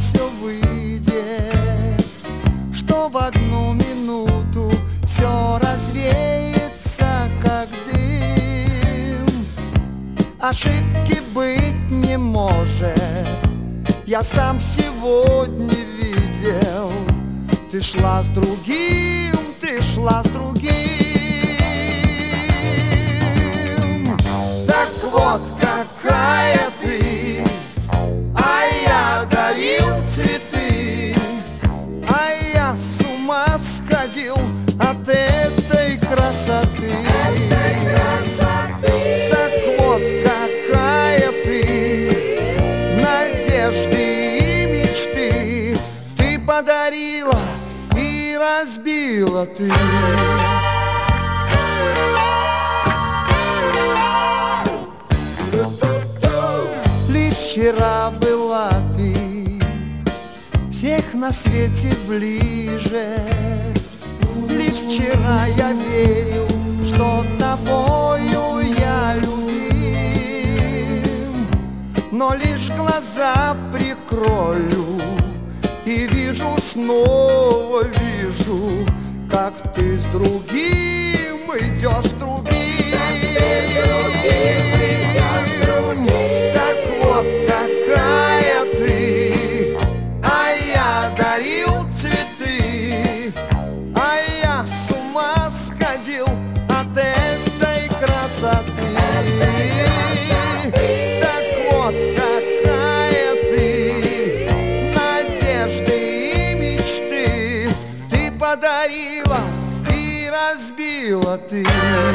все выйдет, что в одну минуту все развеется, как дым. Ошибки быть не может, я сам сегодня видел. Ты шла с другим, ты шла с другим. Так вот какая ты, а я дарил цветы, а я с ума сходил от этой красоты. Так вот какая ты, надежды и мечты ты подарила и разбила ты. Лишь вчера была ты всех на свете ближе. Лишь вчера я верил, что тобою я любим. Но лишь глаза прикрою и вижу, снова вижу, как ты с другим идешь, с другим. Так вот какая ты, а я дарил цветы, а я с ума сходил от этой красоты. Так вот какая ты, надежды и мечты ты подарила и разбила ты.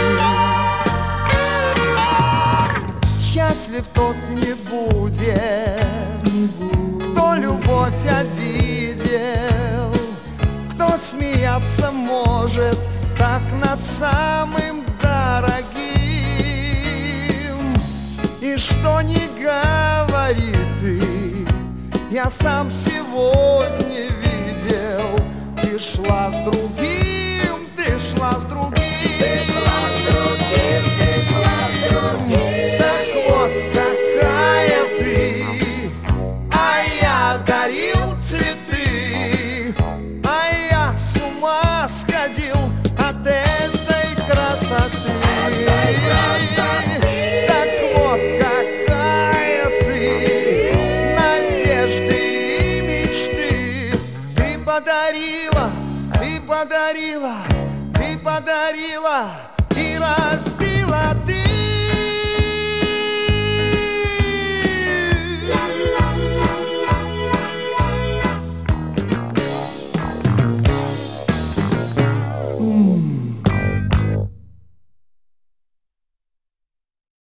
Счастлив тот не будет, кто любовь обидел, кто смеяться может так над самым дорогим. И что ни говори ты, я сам сегодня видел. Ты шла с другим, ты шла с другим. Ты шла с другим, ты шла с другим. Так вот какая ты, а я дарил цветы, а я с ума сходил от этой красоты. Так вот какая ты, надежды и мечты ты подарила, ты подарила, ты подарила и разбила ты.